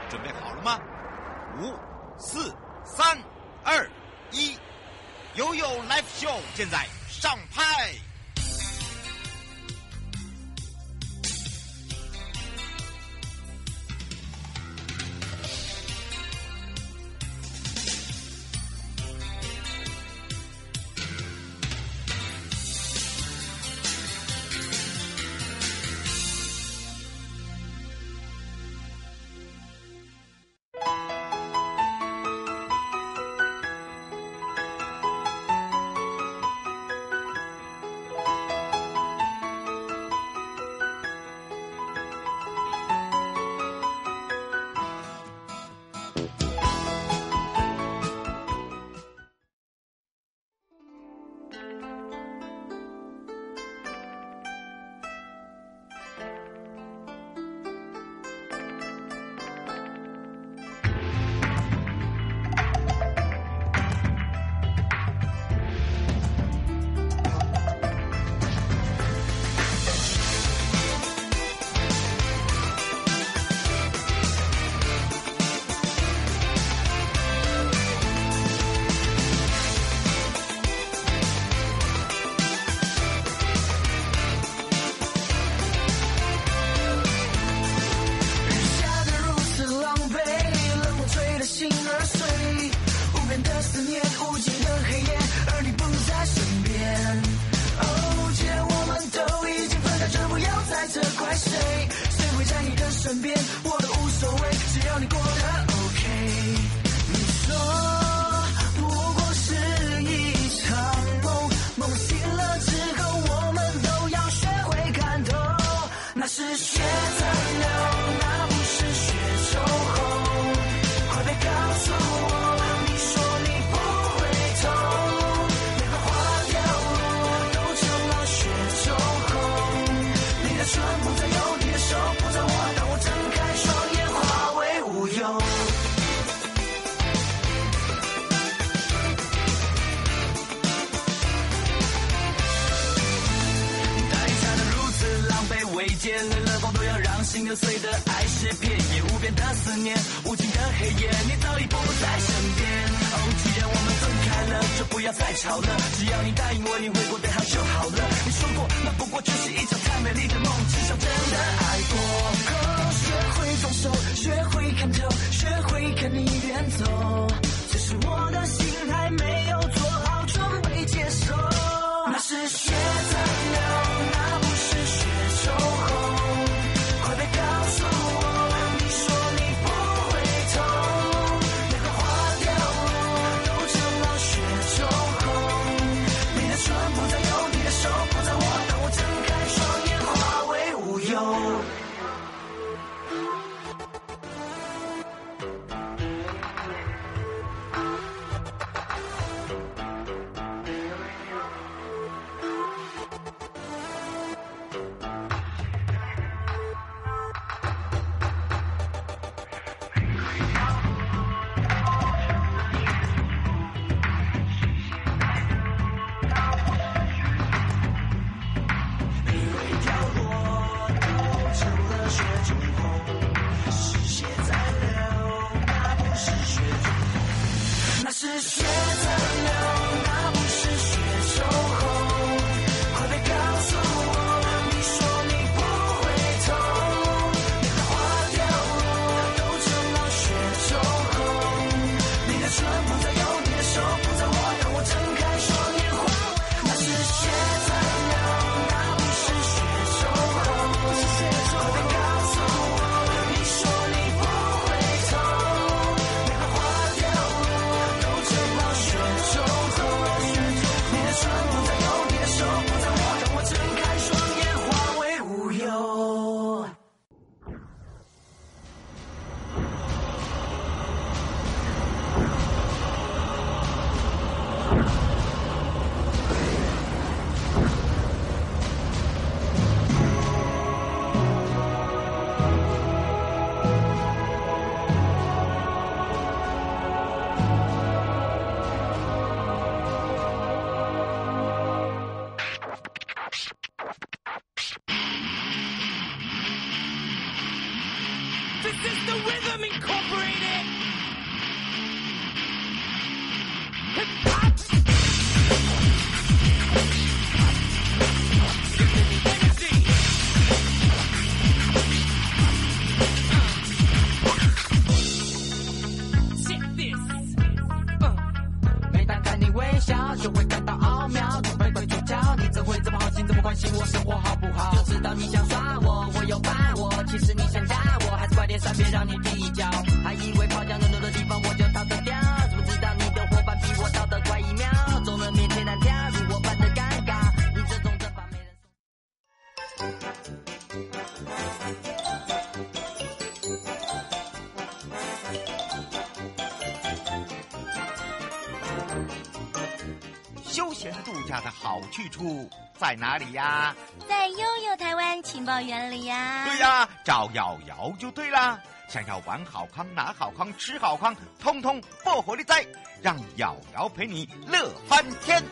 准备好了吗？5、4、3、2、1，悠悠 Live Show 现在上拍。 心又碎的爱是片叶，无边的思念，无尽的黑夜，你早已不在身边。哦，既然我们分开了，就不要再吵了。只要你答应我，你会过得好就好了。你说过，那不过就是一场太美丽的梦，至少真的爱过。学会放手，学会看透，学会看你远走。只是我的心还没有做好准备接受。那是血在流，那不是血抽红。 This is the rhythm Incorporated. Check this. 每当看你微笑，就会感到奥妙，准备会出犟，你怎会这么好心，这么关心我生活好不好？就知道你想耍我，我有把握，其实你想打我，还是快点闪，别让你计较。还以为跑向人多的地方我就逃得掉，怎么知道你的伙伴比我逃得快1秒？众人面前难跳，如我般的尴尬，你这种阵法没人休闲度假的好去处在哪里呀？ 在悠悠台湾情报园里呀。 对呀，找瑶瑶就对啦。想要玩好康、拿好康、吃好康，通通不火力在，让瑶瑶陪你乐翻天。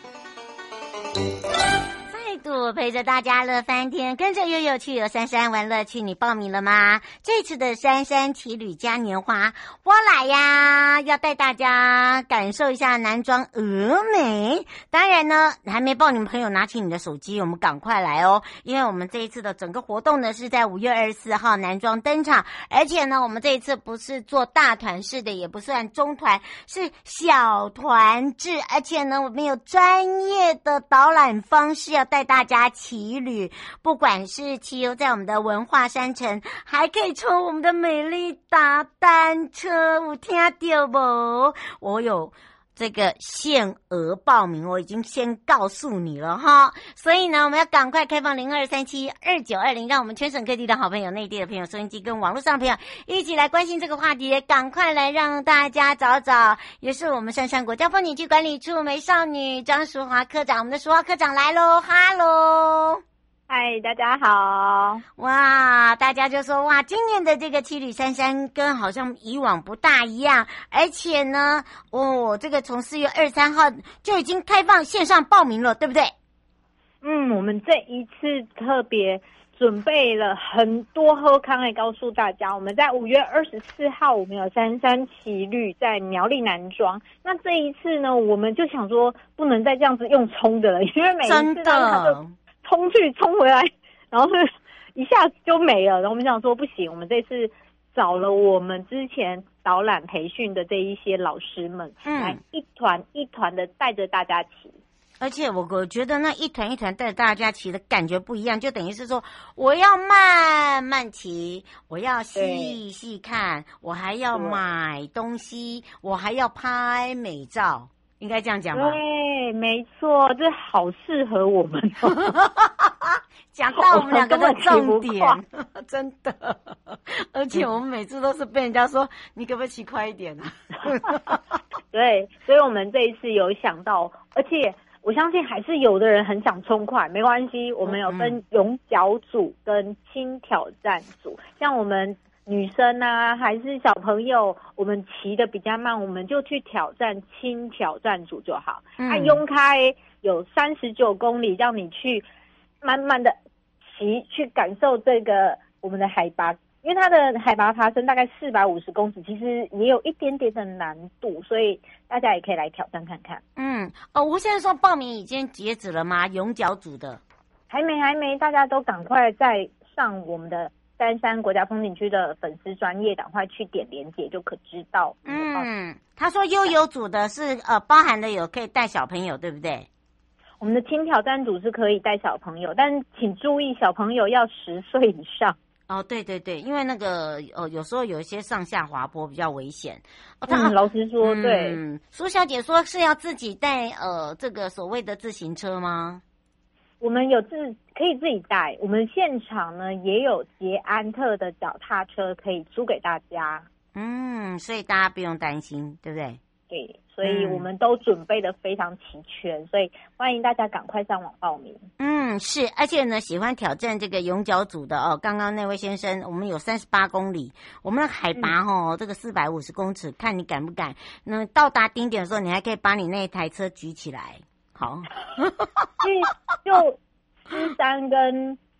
再度陪着大家乐翻天，跟着悠悠去游山山玩乐趣，你报名了吗？这次的山山奇旅嘉年华，我来呀，要带大家感受一下南庄峨美。当然呢，还没报名的朋友拿起你的手机，我们赶快来哦，因为我们这一次的整个活动呢是在5月24号南庄登场，而且呢，我们这一次不是做大团式的，也不算中团，是小团制，而且呢，我们有专业的导览方式要带大家骑旅，不管是骑游在我们的文化山城，还可以抽我们的美丽达单车，有听到不？我有这个限额报名，我已经先告诉你了哈，所以呢，我们要赶快开放02372920，让我们全省各地的好朋友、内地的朋友、收音机跟网络上的朋友一起来关心这个话题，赶快来让大家找找。也是我们杉杉国家风景区管理处美少女张淑华科长，我们的淑华科长来喽，哈喽。 嗨，大家好！ 哇，大家就说哇，今年的这个七旅山山跟好像以往不大一样，而且呢，这个从4月23号就已经开放线上报名了，对不对？ 我们这一次特别准备了很多好康来告诉大家。我们在5月24号，我们有山山奇旅在苗栗南庄。那这一次呢，我们就想说不能再这样子用冲的了，因为每一次他就冲去冲回来，然后一下子就没了。然后我们想说不行，我们这次找了我们之前导览培训的这一些老师们，来一团一团的带着大家骑。 而且我觉得那一团一团带着大家骑的感觉不一样，就等于是说我要慢慢骑，我要细细看，我还要买东西，我还要拍美照。应该这样讲吧？ 对，没错，这好适合我们讲到我们两个的重点，真的。而且我们每次都是被人家说，你可不可以骑快一点啊？ 对，所以我们这一次有想到，而且我相信还是有的人很想冲快，没关系，我们有分勇脚组跟轻挑战组，像我们女生啊，还是小朋友，我们骑的比较慢，我们就去挑战轻挑战组就好。雍开有39公里，让你去慢慢的骑，去感受这个我们的海拔，因为它的海拔爬升大概450公尺，其实也有一点点的难度，所以大家也可以来挑战看看。 我现在说报名已经截止了吗？勇脚组的还没，大家都赶快再上我们的杉杉国家风景区的粉丝专页，赶快去点连结就可知道。 他说悠游组的是包含的有可以带小朋友，对不对？ 我们的轻挑战组是可以带小朋友，但请注意小朋友要10岁以上。 哦，对，因为那个有时候有一些上下滑坡比较危险。 老实说，对。 苏小姐说是要自己带这个所谓的自行车吗？ 我们可以自己带，我们现场呢也有捷安特的脚踏车可以租给大家。 所以大家不用担心，对不对？ 对，所以我们都准备的非常齐全，所以欢迎大家赶快上网报名。 是，而且呢，喜欢挑战这个勇脚组的刚刚那位先生，我们有38公里，我们的海拔这个450公尺，看你敢不敢。那到达顶点的时候，你还可以把你那台车举起来。好， 就狮山跟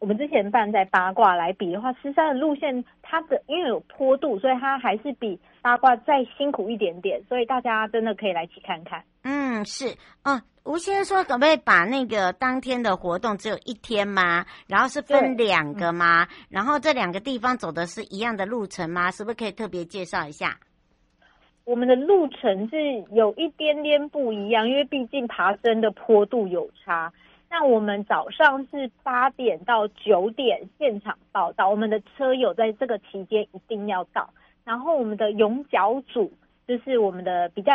我们之前办在八卦来比的话，狮山的路线它的因为有坡度，所以它还是比八卦再辛苦一点点，所以大家真的可以来一起看看。 是，吴先生说可不可以把那个当天的活动只有一天吗？然后是分2个吗？然后这2个地方走的是一样的路程吗？是不是可以特别介绍一下？ 我们的路程是有一点点不一样，因为毕竟爬升的坡度有差。那我们早上是8点到9点现场报到，我们的车友在这个期间一定要到。然后我们的勇角组就是我们的比较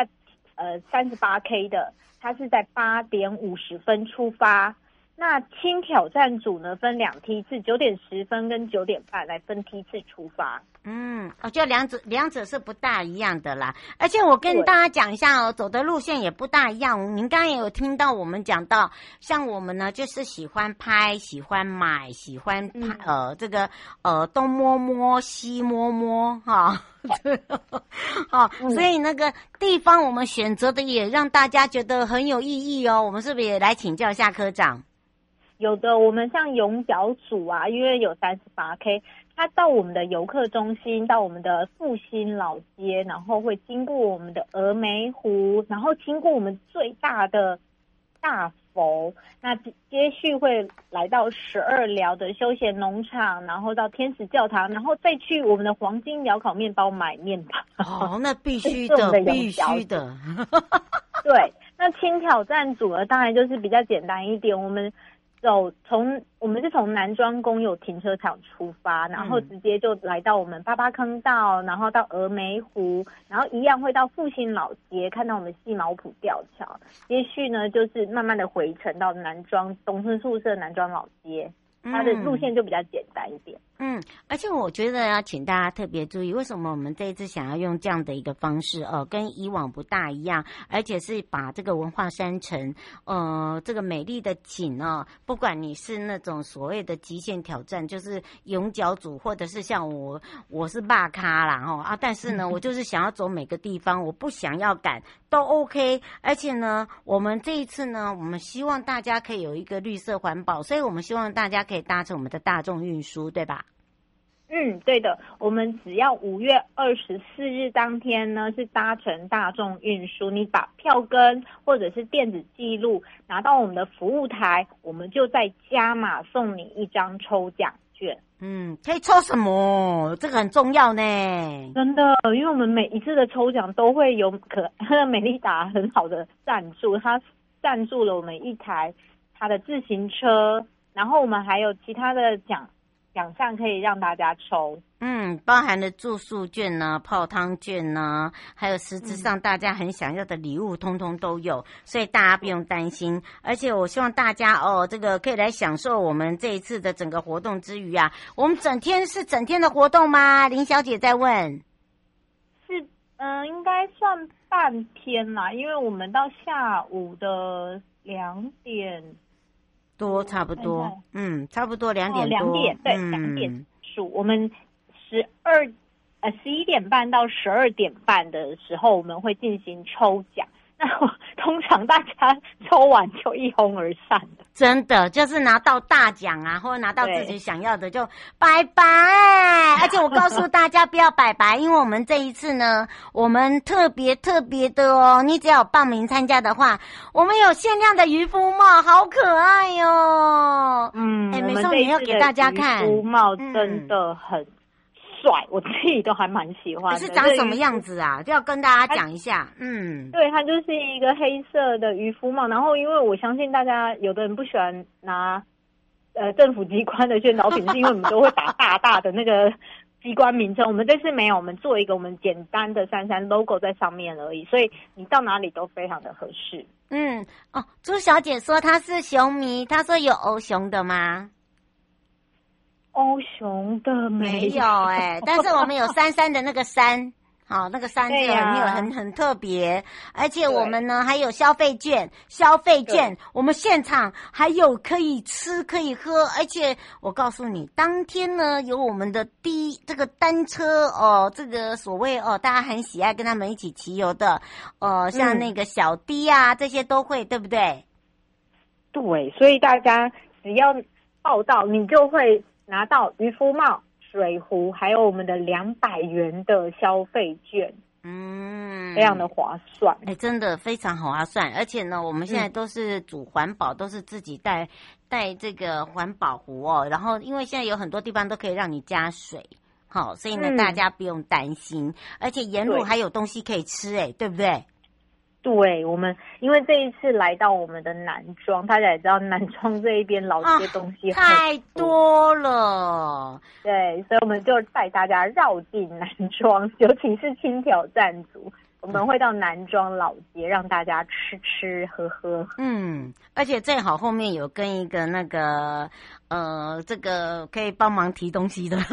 38K 的，它是在8点50分出发。那轻挑战组呢分2梯次，9点10分跟9点半来分梯次出发。 我觉得两者是不大一样的啦。而且我跟大家讲一下走的路线也不大一样。您刚刚也有听到我们讲到，像我们呢就是喜欢拍、喜欢买、喜欢这个东摸摸西摸摸哈。所以那个地方我们选择的也让大家觉得很有意义哦。我们是不是也来请教一下科长？ 有的，我们像勇角组啊，因为有38K， 它到我们的游客中心，到我们的复兴老街，然后会经过我们的峨眉湖，然后经过我们最大的大佛，那接续会来到12寮的休闲农场，然后到天使教堂，然后再去我们的黄金窑烤面包买面包。 那必须的，必须的。 对，那轻挑战组呢，当然就是比较简单一点，我们是从南庄公有停车场出发，然后直接就来到我们八八坑道，然后到峨眉湖，然后一样会到复兴老街，看到我们细毛埔吊桥，接续呢就是慢慢的回程到南庄东村宿舍南庄老街，它的路线就比较简单一点。 而且我觉得要请大家特别注意，为什么我们这一次想要用这样的一个方式跟以往不大一样，而且是把这个文化山城这个美丽的景不管你是那种所谓的极限挑战，就是勇角组，或者是像我是霸咖啦但是呢我就是想要走每个地方，我不想要赶都 OK。 而且呢我们这一次呢，我们希望大家可以有一个绿色环保，所以我们希望大家可以搭乘我们的大众运输，对吧？ 对的，我们只要5月24日当天呢是搭乘大众运输，你把票根或者是电子记录拿到我们的服务台，我们就再加码送你1张抽奖券。 可以抽什么？这个很重要呢。 真的，因为我们每一次的抽奖都会有美利达很好的赞助，他赞助了我们一台他的自行车，然后我们还有其他的奖项可以让大家抽。 包含了住宿券呢、泡汤券呢，还有实质上大家很想要的礼物通通都有，所以大家不用担心。而且我希望大家这个可以来享受我们这一次的整个活动之余啊，我们整天的活动吗？林小姐在问。 是应该算半天啦，因为我们到下午的2点多差不多，差不多2点多。 2点，对，2点数。我们11点半到12点半的时候，我们会进行抽奖。那通常大家抽完就一哄而散的， 真的就是拿到大奖啊，或者拿到自己想要的就拜拜。而且我告诉大家不要拜拜，因为我们这一次呢，我们特别的你只要有报名参加的话，我们有限量的渔夫帽，好可爱哟。美少女要给大家看， 渔夫帽真的很帅，我自己都还蛮喜欢的。 是长什么样子啊？就要跟大家讲一下。 对，它就是一个黑色的渔夫帽，然后因为我相信大家有的人不喜欢拿政府机关的宣导品，是因为我们都会打大大的那个机关名称。我们这次没有，我们做一个我们简单的33 logo 在上面而已，所以你到哪里都非常的合适。 朱小姐说她是熊迷，她说有欧熊的吗？ 欧熊的没有但是我们有33的那个3，那个3这个很特别，而且我们呢还有消费券，我们现场还有可以吃可以喝，而且我告诉你，当天呢有我们的这个单车这个所谓大家很喜爱跟他们一起骑游的像那个小弟啊这些都会，对不对？ 对，所以大家只要报到，你就会拿到渔夫帽、水壶，还有我们的200元的消费券。非常的划算， 真的非常划算。而且呢，我们现在都是煮环保，都是自己带这个环保壶哦。然后，因为现在有很多地方都可以让你加水，好，所以呢，大家不用担心。而且沿路还有东西可以吃，对不对？ 对，我们因为这一次来到我们的南庄，大家也知道南庄这一边老街东西太多了， 对，所以我们就带大家绕进南庄，尤其是轻挑战组，我们会到南庄老街让大家吃吃喝喝。 而且最好后面有跟一个那个这个可以帮忙提东西的。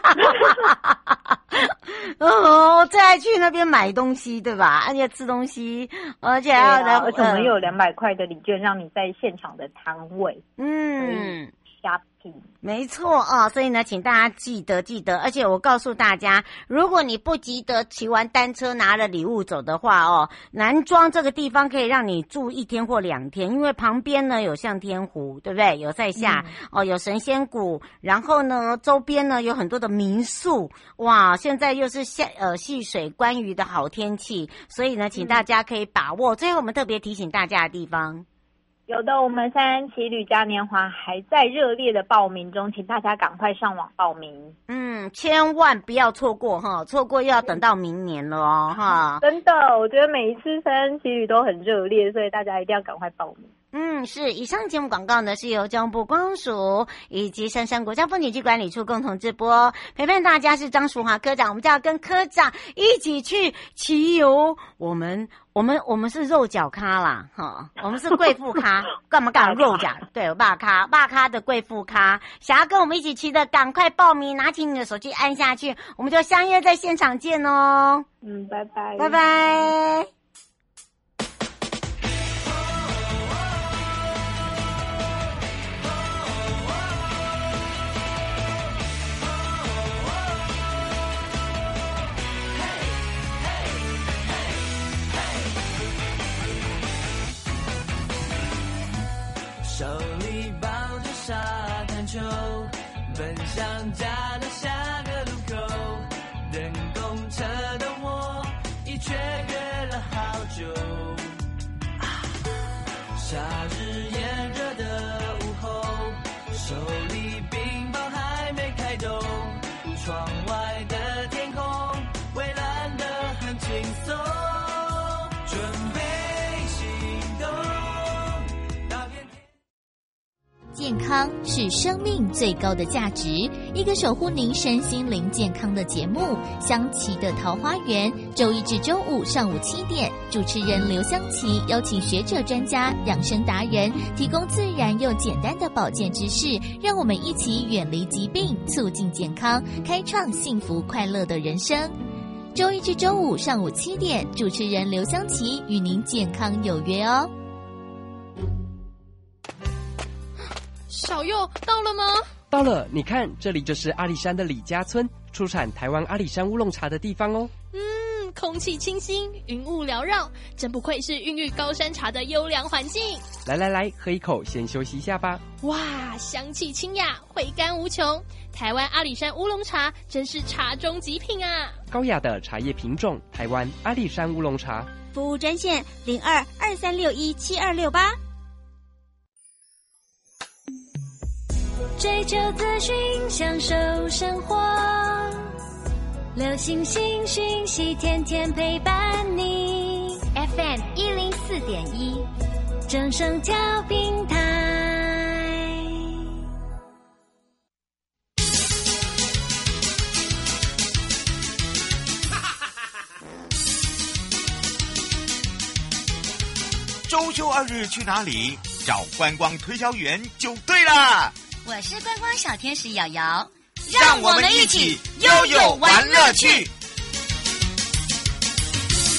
我最爱去那边买东西，对吧？而且吃东西，而且还有而且我们有200块的礼券，让你在现场的摊位shopping。 没错啊，所以呢，请大家记得。而且我告诉大家，如果你不急得骑完单车拿了礼物走的话南庄这个地方可以让你住1天或2天，因为旁边呢有向天湖，对不对？有在下有神仙谷，然后呢周边呢有很多的民宿，哇！现在又是戏水观鱼的好天气，所以呢，请大家可以把握。最后我们特别提醒大家的地方。 有的，我们3期旅嘉年华还在热烈的报名中，请大家赶快上网报名。 千万不要错过哈，错过又要等到明年了哈。 真的，我觉得每一次3期旅都很热烈，所以大家一定要赶快报名。 是。以上节目广告呢是由交通部观光署以及杉山国家风景区管理处共同直播，陪伴大家是张淑华科长，我们就要跟科长一起去骑游。我们是肉脚咖啦，我们是贵妇咖，干嘛肉脚？对，霸咖的贵妇咖，想要跟我们一起骑的，赶快报名，拿起你的手机按下去，我们就相约在现场见哦。 拜拜， 拜拜。 手里抱着沙滩球，奔向家的下个路口，等公车的我已雀跃了好久。夏日炎热的午后，手里冰棒还没开动，窗外的天空蔚蓝得很轻松，准备行动。 健康是生命最高的价值，一个守护您身心灵健康的节目《香琪的桃花源》，周一至周五上午7点，主持人刘香琪邀请学者专家、养生达人，提供自然又简单的保健知识，让我们一起远离疾病，促进健康，开创幸福快乐的人生。周一至周五上午7点，主持人刘香琪与您健康有约哦。 小佑到了吗？ 到了，你看，这里就是阿里山的李家村，出产台湾阿里山乌龙茶的地方哦。 空气清新，云雾缭绕，真不愧是孕育高山茶的优良环境。 来，喝一口，先休息一下吧。 哇，香气清雅，回甘无穷。台湾阿里山乌龙茶真是茶中极品啊！ 高雅的茶叶品种，台湾阿里山乌龙茶。 服务专线02-2361-7268。 追求资讯，享受生活，流行新讯息，天天陪伴你。FM 104.1，正声调频台。 周休2日去哪里？找观光推销员就对了。 我是观光小天使瑶瑶， 让我们一起悠悠玩乐趣。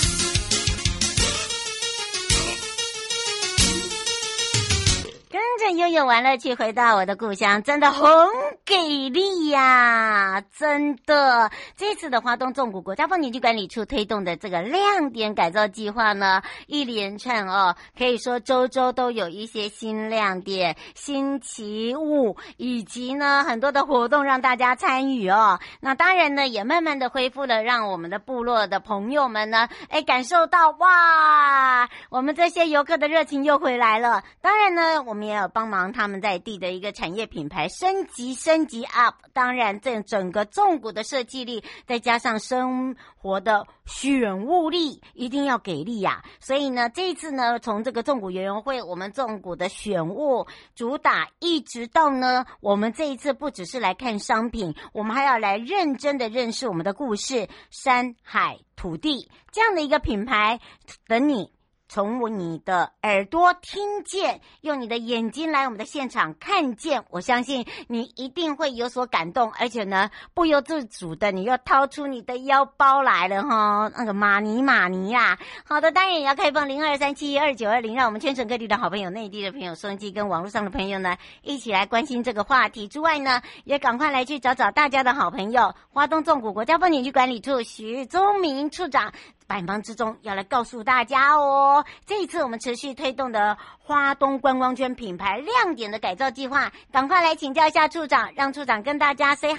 跟着悠悠玩乐趣，回到我的故乡，真的很给力呀！真的，这次的花东纵谷国家风景区管理处推动的这个亮点改造计划呢，一连串可以说周周都有一些新亮点、新奇物，以及呢很多的活动让大家参与那当然呢，也慢慢的恢复了，让我们的部落的朋友们呢，感受到哇，我们这些游客的热情又回来了。当然呢，我们也有帮忙他们在地的一个产业品牌升级 up。当然，这整个纵谷的设计力，再加上生活的选物力，一定要给力呀。所以呢，这一次呢，从这个纵谷园游会，我们纵谷的选物主打，一直到呢，我们这一次不只是来看商品，我们还要来认真的认识我们的故事，山海土地这样的一个品牌，等你从你的耳朵听见，用你的眼睛来我们的现场看见，我相信你一定会有所感动，而且呢，不由自主的你又掏出你的腰包来了那个马尼啦。好的，当然也要开放02372920，让我们全省各地的好朋友、内地的朋友、收音机跟网络上的朋友呢，一起来关心这个话题之外呢，也赶快来去找大家的好朋友，花东纵谷国家风景区管理处许宗明处长百忙之中要来告诉大家这一次我们持续推动的花东观光圈品牌亮点的改造计划，赶快来请教一下处长，让处长跟大家 say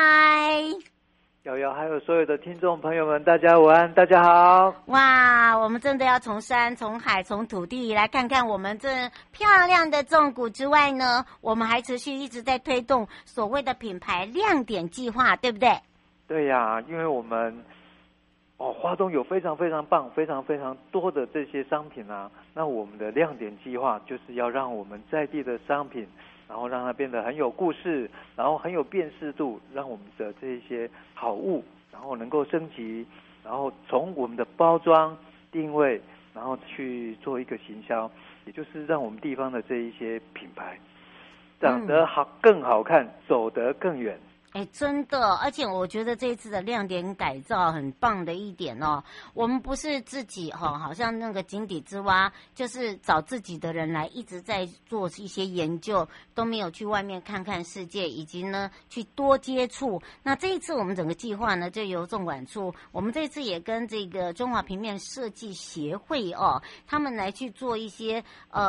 hi。 瑶瑶还有所有的听众朋友们，大家午安，大家好。 哇，我们真的要从山、从海、从土地来看看我们这漂亮的纵谷之外呢，我们还持续一直在推动所谓的品牌亮点计划，对不对？ 对呀，因为我们花东有非常非常棒、非常非常多的这些商品啊，那我们的亮点计划就是要让我们在地的商品，然后让它变得很有故事，然后很有辨识度，让我们的这些好物，然后能够升级，然后从我们的包装定位，然后去做一个行销，也就是让我们地方的这一些品牌长得好、更好看，走得更远。 真的，而且我觉得这一次的亮点改造很棒的一点我们不是自己好像那个井底之蛙，就是找自己的人来一直在做一些研究，都没有去外面看看世界，以及呢去多接触。那这一次我们整个计划呢，就由纵管处，我们这次也跟这个中华平面设计协会他们来去做一些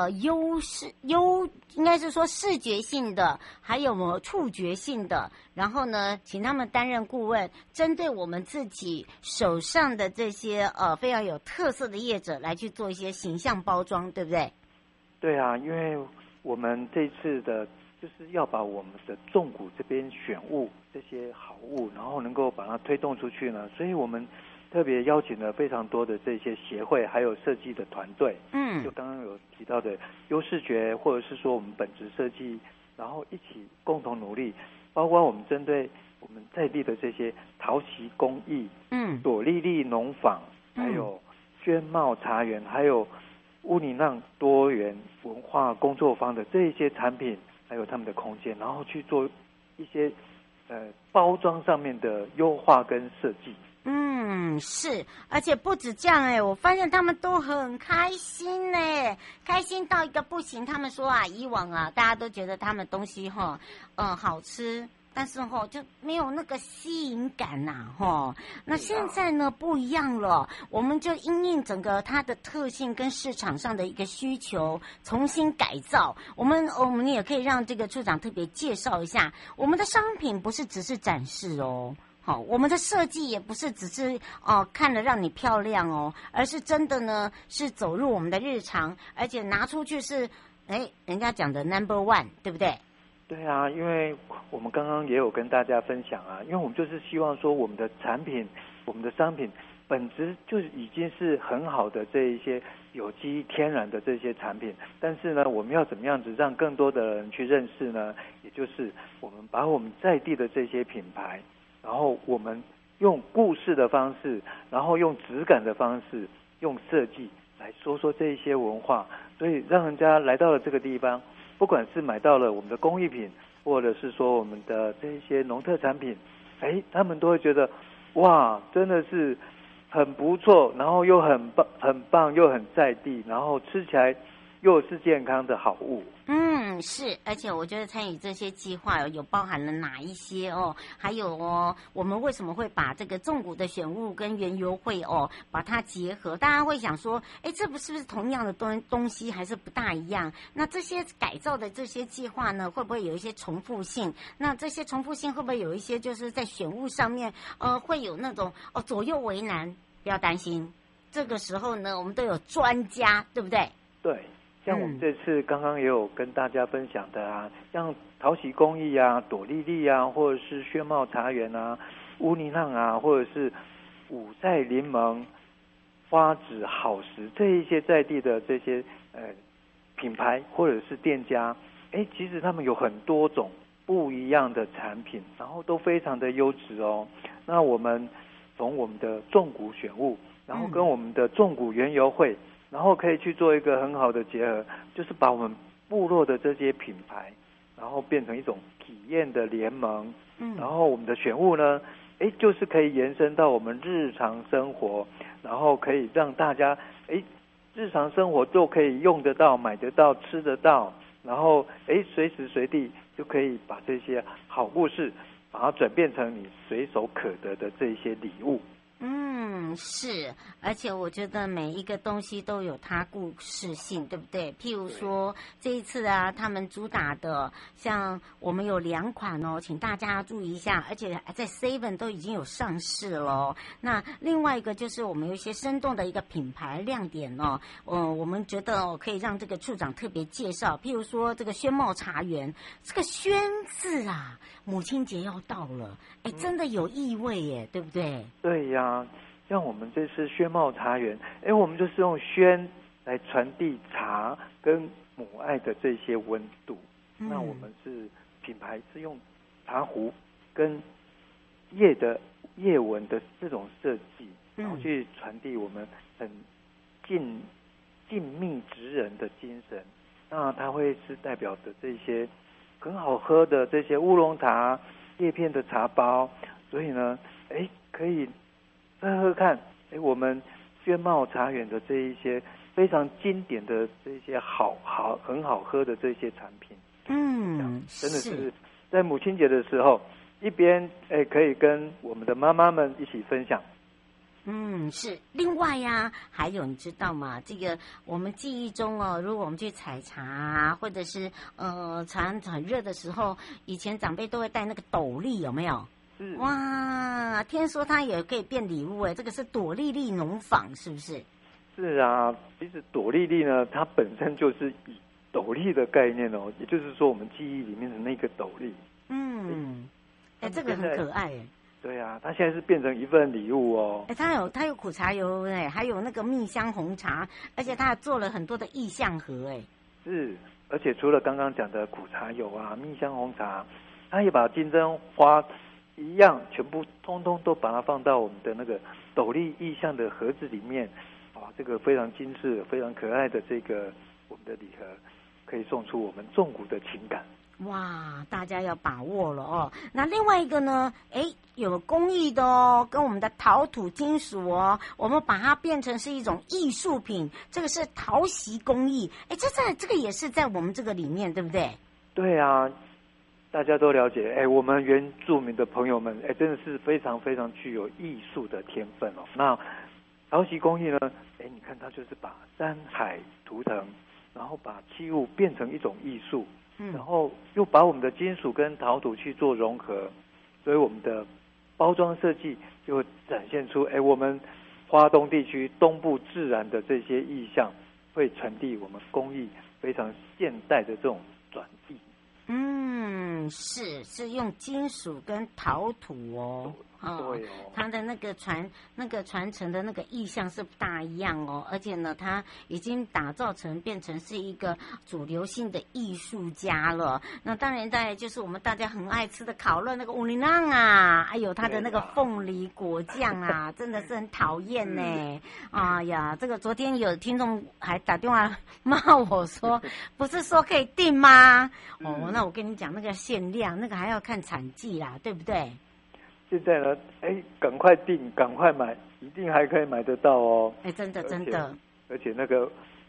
应该是说视觉性的，还有触觉性的，然后呢，请他们担任顾问，针对我们自己手上的这些非常有特色的业者来去做一些形象包装，对不对？ 对啊，因为我们这次的就是要把我们的纵谷这边选物这些好物，然后能够把它推动出去呢，所以我们特别邀请了非常多的这些协会还有设计的团队，就刚刚有提到的优视觉，或者是说我们本质设计，然后一起共同努力，包括我们针对我们在地的这些陶器工艺，朵莉莉农坊，还有宣茂茶园，还有乌尼浪多元文化工作坊的这一些产品，还有他们的空间，然后去做一些包装上面的优化跟设计。 是，而且不止这样我发现他们都很开心开心到一个不行。他们说以往大家都觉得他们东西好吃，但是就没有那个吸引感那现在呢不一样了，我们就因应整个它的特性跟市场上的一个需求重新改造。我们也可以让这个处长特别介绍一下，我们的商品不是只是展示我们的设计也不是只是看了让你漂亮而是真的呢是走入我们的日常，而且拿出去是人家讲的 No.1， 对不对？ 对啊，因为我们刚刚也有跟大家分享因为我们就是希望说我们的产品、我们的商品本质就已经是很好的这一些有机天然的这些产品，但是呢我们要怎么样子让更多的人去认识呢？也就是我们把我们在地的这些品牌，然后我们用故事的方式，然后用质感的方式，用设计来说这一些文化，所以让人家来到了这个地方，不管是买到了我们的工艺品，或者是说我们的这些农特产品，他们都会觉得哇，真的是很不错，然后又很棒又很在地，然后吃起来又是健康的好物。 是，而且我觉得参与这些计划有包含了哪一些哦？还有哦，我们为什么会把这个纵谷的选物跟园游会哦，把它结合？大家会想说，哎，这是不是同样的东西，还是不大一样？那这些改造的这些计划呢，会不会有一些重复性？那这些重复性会不会有一些就是在选物上面，会有那种左右为难？不要担心，这个时候呢，我们都有专家，对不对？ 对。像我们这次刚刚也有跟大家分享的啊，像陶喜工艺啊、朵莉莉啊，或者是轩茂茶园啊、乌尼浪啊，或者是五寨柠檬、花子好食这一些在地的这些品牌或者是店家，其实他们有很多种不一样的产品，然后都非常的优质哦。那我们从我们的纵谷选物，然后跟我们的纵谷园游会。然后可以去做一个很好的结合，就是把我们部落的这些品牌，然后变成一种体验的联盟。然后我们的选物呢，就是可以延伸到我们日常生活，然后可以让大家日常生活就可以用得到、买得到、吃得到，然后随时随地就可以把这些好故事，把它转变成你随手可得的这些礼物。 是，而且我觉得每一个东西都有它故事性，对不对？譬如说这一次啊，他们主打的，像我们有2款哦，请大家注意一下，而且在 Seven 都已经有上市了。那另外一个就是我们有一些生动的一个品牌亮点哦，我们觉得可以让这个处长特别介绍，譬如说这个轩茂茶园，这个轩字啊，母亲节要到了，真的有意味耶，对不对？ 对呀。像我们这次轩茂茶园，我们就是用轩来传递茶跟母爱的这些温度。那我们是品牌是用茶壶跟叶纹的这种设计，然后去传递我们很静谧职人的精神。那它会是代表着这些很好喝的这些乌龙茶、叶片的茶包，所以呢，可以喝喝看，我们轩茂茶园的这一些非常经典的这些很好喝的这些产品，真的是在母亲节的时候，一边可以跟我们的妈妈们一起分享。 是。另外呀，还有你知道吗？这个我们记忆中哦，如果我们去采茶，或者是茶很热的时候，以前长辈都会带那个斗笠，有没有？哇，听说它也可以变礼物这个是朵莉莉农坊是不是？是啊，其实朵莉莉呢，它本身就是以斗笠的概念哦，也就是说我们记忆里面的那个斗笠。 这个很可爱对啊，它现在是变成一份礼物哦。 它有苦茶油还有那个蜜香红茶，而且它还做了很多的意象盒是，而且除了刚刚讲的苦茶油啊、蜜香红茶，它也把金针花一样，全部通通都把它放到我们的那个斗笠意象的盒子里面，这个非常精致、非常可爱的这个我们的礼盒，可以送出我们纵谷的情感。 哇，大家要把握了哦。那另外一个呢，有工艺的哦，跟我们的陶土金属哦，我们把它变成是一种艺术品，这个是陶席工艺。这个也是在我们这个里面，对不对？ 对啊。大家都了解，我们原住民的朋友们，真的是非常非常具有艺术的天分哦。那陶席工艺呢，你看它就是把山海图腾，然后把器物变成一种艺术，然后又把我们的金属跟陶土去做融合，所以我们的包装设计就展现出，我们花东地区东部自然的这些意象，会传递我们工艺非常现代的这种转译。 是用金属跟陶土哦。 对哦， 它的那个传承的那个意象是不大一样哦，而且呢，它已经打造变成是一个主流性的艺术家了。那当然，再来就是我们大家很爱吃的烤肉那个乌尼浪啊，还有它的那个凤梨果酱啊，真的是很讨厌呢。哎呀，这个昨天有听众还打电话骂我说，不是说可以订吗？那我跟你讲，那个限量，那个还要看产季啦，对不对？ 现在呢，赶快订，赶快买，一定还可以买得到哦。 真的。 而且那个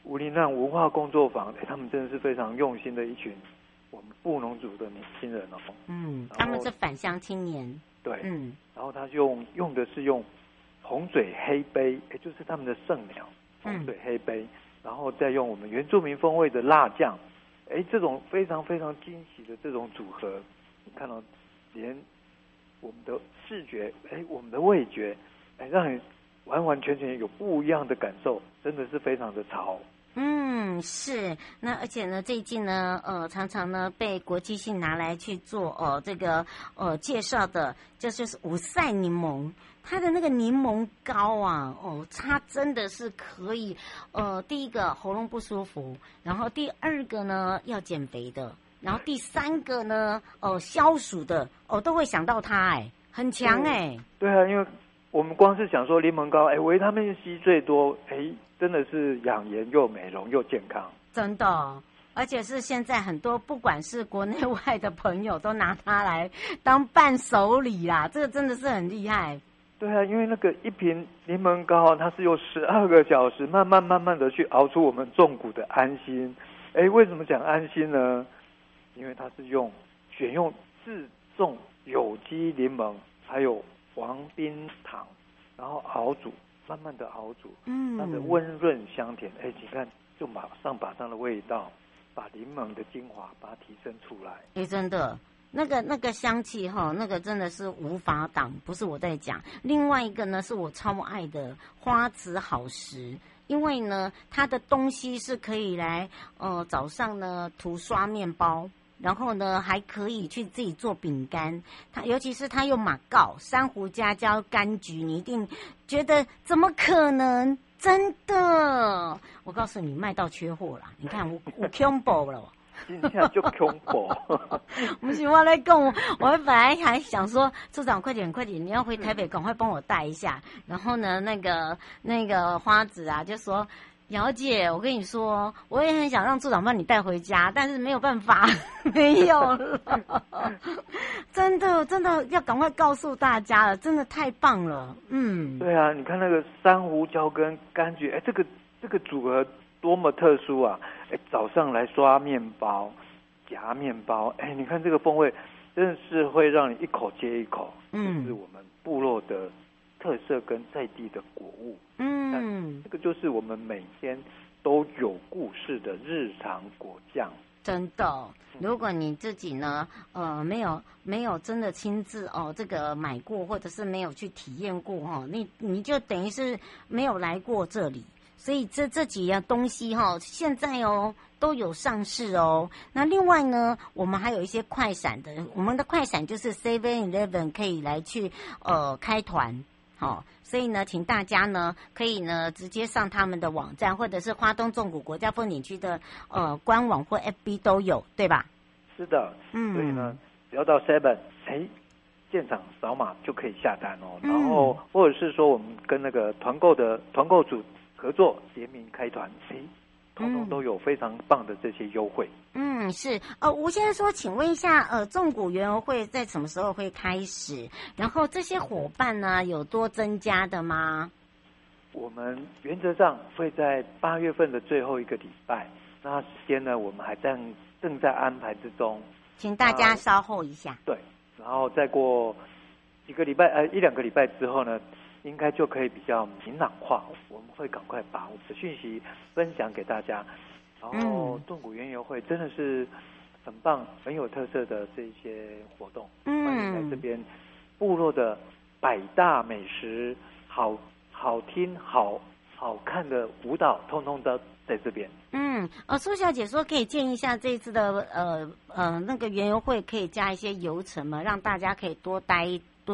武陵让文化工作坊，他们真的是非常用心的一群我们布农族的年轻人哦。 他们是返乡青年。 对，然后他用的是用红嘴黑杯，就是他们的圣鸟，红嘴黑杯，然后再用我们原住民风味的辣酱，这种非常非常惊喜的这种组合，你看到连我们的视觉，我们的味觉，让你完完全全有不一样的感受，真的是非常的潮。 是。那而且呢，最近呢，常常呢被国际性拿来去做这个介绍的，就是五赛柠檬，它的那个柠檬膏啊，它真的是可以，第一个喉咙不舒服，然后第二个呢要减肥的，然后第三个呢，消暑的，都会想到它，很强对啊，因为我们光是想说柠檬膏，维他命 C 最多，真的是养颜又美容又健康， 真的。而且是现在很多不管是国内外的朋友都拿它来当伴手礼啦，这个真的是很厉害。 对啊，因为那个一瓶柠檬膏，它是用12个小时慢慢的去熬出我们纵谷的安心。为什么讲安心呢？因为它是选用自种有机柠檬，还有黄冰糖，然后熬煮，慢慢的熬煮，它的温润香甜，你看就马上把它的味道，把柠檬的精华把它提升出来。 真的。那个香气那个真的是无法挡，不是我在讲。另外一个呢，是我超爱的花籽好食，因为呢，它的东西是可以来早上呢涂刷面包，然后呢还可以去自己做饼干。尤其是它用马告、珊瑚加椒、柑橘，你一定觉得怎么可能？真的，我告诉你，卖到缺货啦！你看我 combo 了。 今天就恐怖， 不是我在讲，我本来还想说，处长快点，你要回台北，赶快帮我带一下。然后呢，那个花子啊，就说：“姚姐，我跟你说，我也很想让处长帮你带回家，但是没有办法，没有了。真的要赶快告诉大家了，真的太棒了。” 对啊，你看那个珊瑚礁跟柑橘，这个组合多么特殊啊！早上来刷面包、夹面包，你看这个风味真的是会让你一口接一口。这是我们部落的特色跟在地的果物。这个就是我们每天都有故事的日常果酱。 真的，如果你自己呢，没有真的亲自这个买过，或者是没有去体验过你就等于是没有来过这里。所以这几样东西现在都有上市哦。那另外呢，我们还有一些快闪的，我们的快闪就是 7-Eleven 可以来去开团，所以呢，请大家呢可以呢直接上他们的网站，或者是花东纵谷国家风景区的官网或 FB 都有，对吧？ 是的，所以呢，只要到 7，现场扫码就可以下单哦。然后或者是说我们跟那个团购组合作联名开团，统统都有非常棒的这些优惠。 是吴先生说，请问一下，纵谷园游会在什么时候会开始？然后这些伙伴呢有多增加的吗？ 我们原则上会在8月份的最后一个礼拜，那时间呢我们还正在安排之中， 请大家稍后一下。 对，然后再过几个礼拜1-2个礼拜之后呢，应该就可以比较明朗化，我们会赶快把我们的讯息分享给大家。然后纵谷园游会真的是很棒、很有特色的这些活动，欢迎来这边部落的百大美食、好听、好看的舞蹈，通通都在这边。 苏小姐说可以建议一下这一次的那个园游会可以加一些游程嘛，让大家可以多待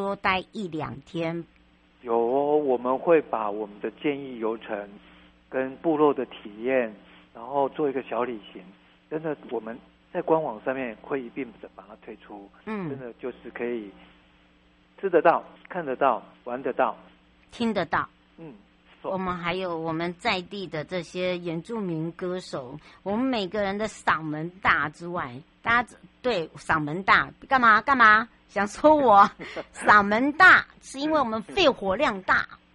1-2天。 有哦，我们会把我们的建议游程跟部落的体验，然后做一个小旅行。真的，我们在官网上面会一并的把它推出。真的就是可以吃得到、看得到、玩得到、 听得到。我们还有我们在地的这些原住民歌手，我们每个人的嗓门大之外，大家对嗓门大干嘛？想说我嗓门大是因为我们肺活量大，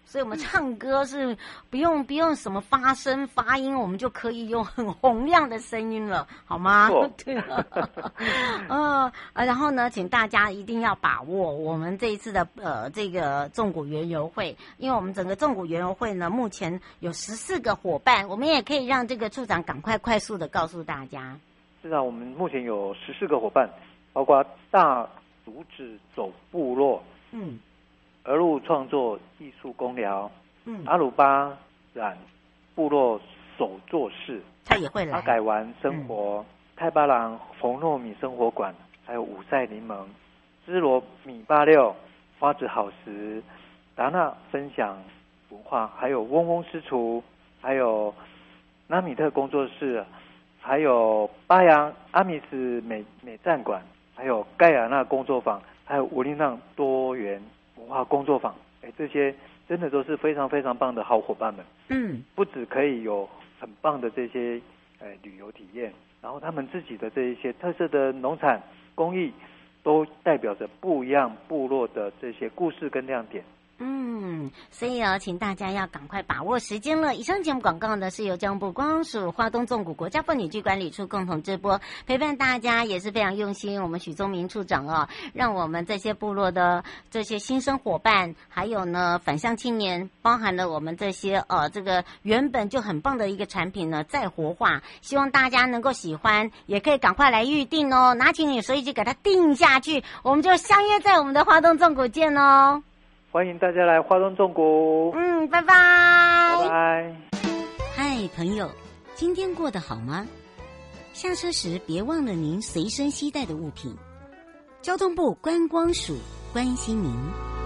所以我们唱歌是不用什么发声发音，我们就可以用很洪亮的声音了，好吗？对了，然后呢，请大家一定要把握我们这一次的这个纵谷园游会，因为我们整个纵谷园游会呢，目前有14个伙伴，我们也可以让这个处长赶快速的告诉大家。 是啊，我们目前有14个伙伴，包括大竹子走部落，鹅路创作艺术工寮，阿鲁巴染部落手作室， 他也会来。 阿改丸生活，泰巴郎红糯米生活馆，还有五赛柠檬，芝罗米86，花子好食，达纳分享文化，还有嗡嗡私厨，还有拉米特工作室，还有巴扬阿米斯美战馆，还有盖亚纳工作坊，还有武林浪多元文化工作坊，这些真的都是非常非常棒的好伙伴们。不只可以有很棒的这些旅游体验，然后他们自己的这一些特色的农产工艺，都代表着不一样部落的这些故事跟亮点。 所以请大家要赶快把握时间了。以上节目广告呢是由交通部观光署花东纵谷国家风景区管理处共同直播，陪伴大家也是非常用心。我们许宗明处长让我们这些部落的这些新生伙伴，还有呢返乡青年，包含了我们这些这个原本就很棒的一个产品呢再活化，希望大家能够喜欢，也可以赶快来预定哦，拿起你手机给它定下去，我们就相约在我们的花东纵谷见哦。 欢迎大家来花东纵谷。 拜拜。 拜拜。 嗨，朋友，今天过得好吗？下车时别忘了您随身携带的物品。交通部观光署关心您。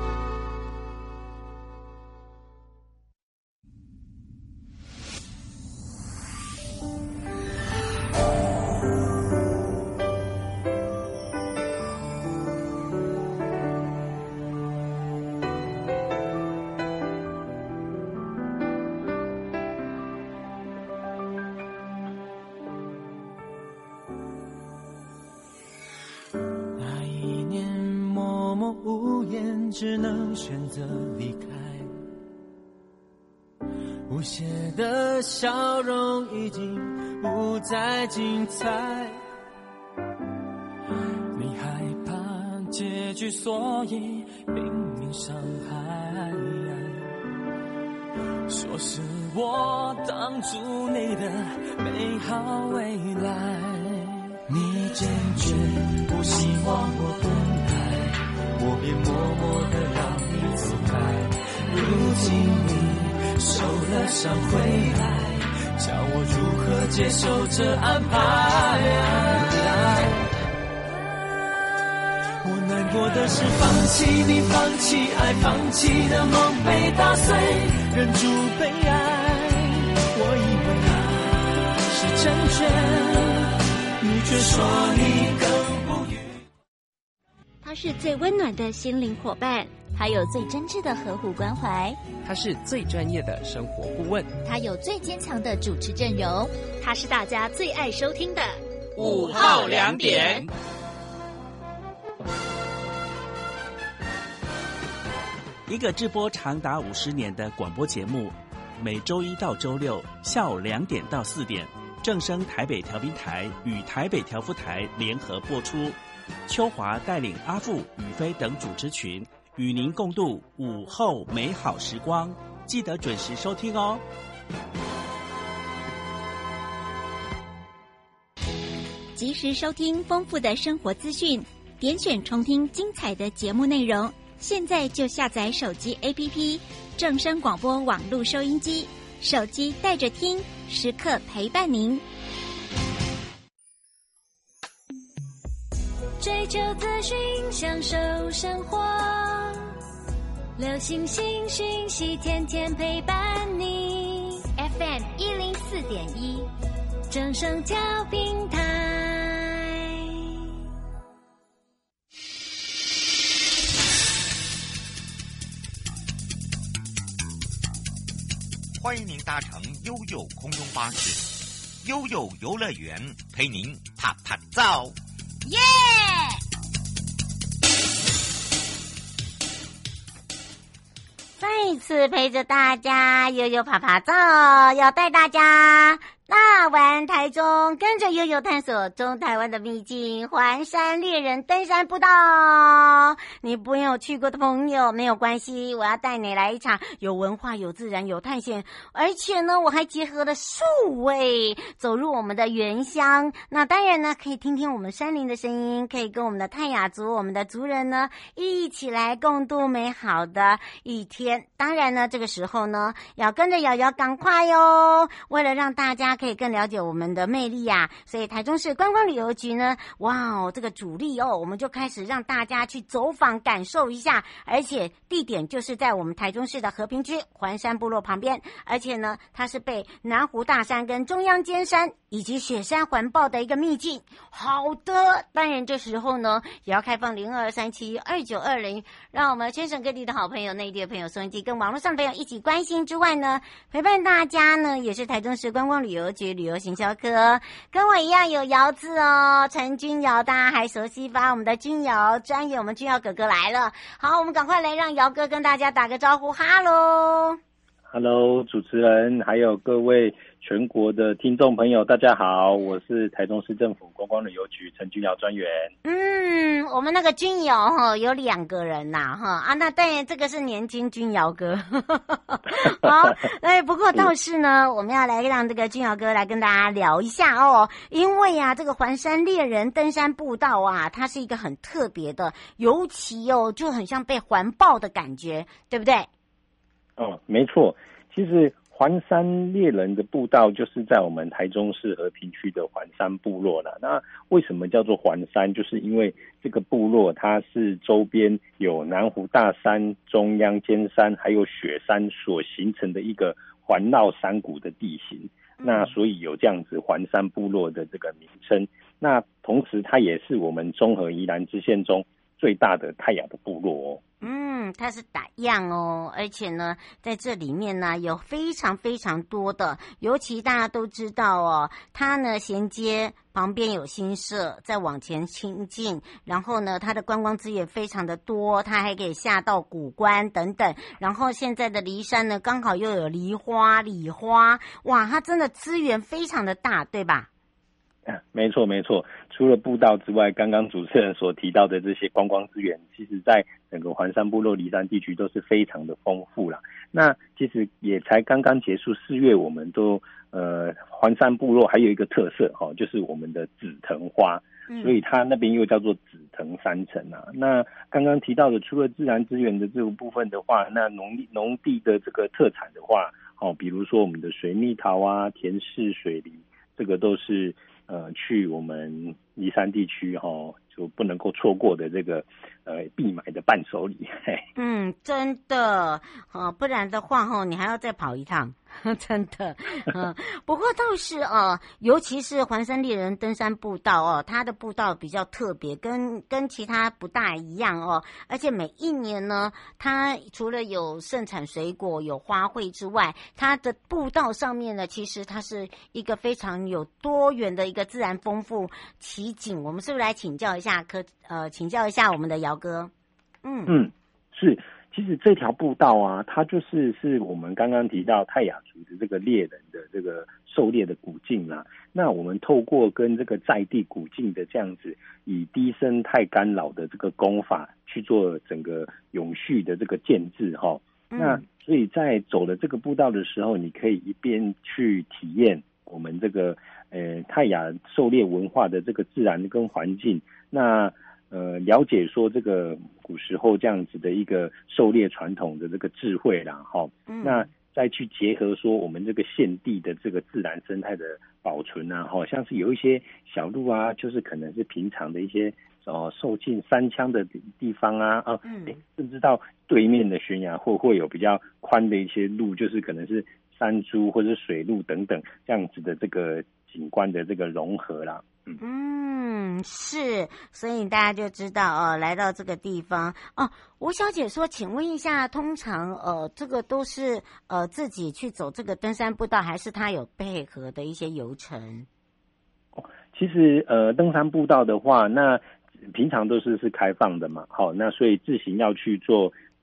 只能选择离开，无邪的笑容已经不再精彩。你害怕结局，所以拼命伤害，说是我挡住你的美好未来。你坚决不希望我分开，我便默默地让你走开。如今你受了伤回来，叫我如何接受这安排？我难过的是放弃你，放弃爱，放弃的梦被打碎，忍住悲哀。我以为是成全，你却说你更不愿。 他是最温暖的心灵伙伴，他有最真挚的呵护关怀， 他是最专业的生活顾问， 他有最坚强的主持阵容， 他是大家最爱收听的 5号2点。 一个直播长达50年的广播节目，每周1到周6下午2点到4点，正声台北调频台与台北调夫台联合播出。秋华带领阿富、宇飞等主持群，与您共度午后美好时光，记得准时收听哦。 及时收听丰富的生活资讯，点选重听精彩的节目内容。现在就下载手机 APP 正声广播网络收音机，手机带着听，时刻陪伴您。 追求资讯，享受生活，流行新讯息，天天陪伴你。FM 104.1，正声调频台。 欢迎您搭乘悠悠空中巴士，悠悠游乐园陪您啪啪照。 耶！ 在这次陪着大家悠悠爬爬照，要带大家那玩台中，跟着悠悠探索中台湾的秘境环山猎人登山步道。你不有去过的朋友没有关系，我要带你来一场有文化、有自然、有探险，而且呢我还结合了数位，走入我们的原乡。那当然呢可以听听我们山林的声音，可以跟我们的泰雅族、我们的族人呢一起来共度美好的一天。当然呢这个时候呢要跟着瑶瑶赶快哟，为了让大家可以更了解我们的魅力啊，所以台中市观光旅游局呢，哇哦，这个主力哦，我们就开始让大家去走访感受一下，而且地点就是在我们台中市的和平区环山部落旁边，而且呢，它是被南湖大山跟中央尖山以及雪山环抱的一个秘境。好的，当然这时候呢，也要开放02372920，让我们全省各地的好朋友、内地的朋友、收音机跟网络上的朋友一起关心之外呢，陪伴大家呢，也是台中市观光旅游局旅游行销科，跟我一样有瑶字哦，陈君瑶，大家还熟悉吧？我们的君瑶专业，我们君瑶哥哥来了。好，我们赶快来让瑶哥跟大家打个招呼，哈喽。 Hello， 主持人还有各位全国的听众朋友，大家好，我是台中市政府观光旅游局陈君瑶专员。 我们那个君瑶哈有2个人呐哈那当然这个是年轻君瑶哥。好，不过倒是呢，我们要来让这个君瑶哥来跟大家聊一下哦，因为啊这个环山猎人登山步道啊，它是一个很特别的，尤其哦就很像被环抱的感觉，对不对？ 没错，其实环山猎人的步道就是在我们台中市和平区的环山部落了。那为什么叫做环山？就是因为这个部落它是周边有南湖大山、中央尖山还有雪山所形成的一个环绕山谷的地形，那所以有这样子环山部落的这个名称。那同时它也是我们中和宜兰支线中最大的泰雅的部落哦。 它是打样哦，而且呢，在这里面呢有非常非常多的，尤其大家都知道哦，它呢衔接旁边有新社，再往前亲近，然后呢，它的观光资源非常的多，它还可以下到古关等等，然后现在的梨山呢，刚好又有梨花、李花，哇，它真的资源非常的大，对吧？ 没错没错，除了步道之外，刚刚主持人所提到的这些观光资源，其实在整个环山部落梨山地区都是非常的丰富啦。那其实也才刚刚结束4月，我们都环山部落还有一个特色就是我们的紫藤花，所以它那边又叫做紫藤山城啊。那刚刚提到的，除了自然资源的这个部分的话，那农地的这个特产的话，比如说我们的水蜜桃啊、甜柿水梨，这个都是去我们梨山地区就不能够错过的这个必买的伴手礼。 真的不然的话你还要再跑一趟。真的不过倒是尤其是环山猎人登山步道它的步道比较特别，跟其他不大一样而且每一年呢，它除了有盛产水果、有花卉之外，它的步道上面呢，其实它是一个非常有多元的一个自然丰富奇景。我们是不是来请教一下请教一下我们的姚哥？ 是。其实这条步道啊，它是我们刚刚提到泰雅族的这个猎人的这个狩猎的古境啦。那我们透过跟这个在地古境的这样子，以低生态干扰的这个工法去做整个永续的这个建制那所以在走了这个步道的时候，你可以一边去体验我们这个泰雅狩猎文化的这个自然跟环境，那了解说这个古时候这样子的一个狩猎传统的这个智慧啦那再去结合说我们这个现地的这个自然生态的保存啊像是有一些小路啊，就是可能是平常的一些受尽山枪的地方啊甚至到对面的悬崖会有比较宽的一些路，就是可能是山猪或者水路等等这样子的这个景观的这个融合啦。 是，所以大家就知道来到这个地方吴小姐说，请问一下，通常这个都是自己去走这个登山步道，还是他有配合的一些游程？ 其实登山步道的话，那平常都是开放的嘛，那所以自行要去做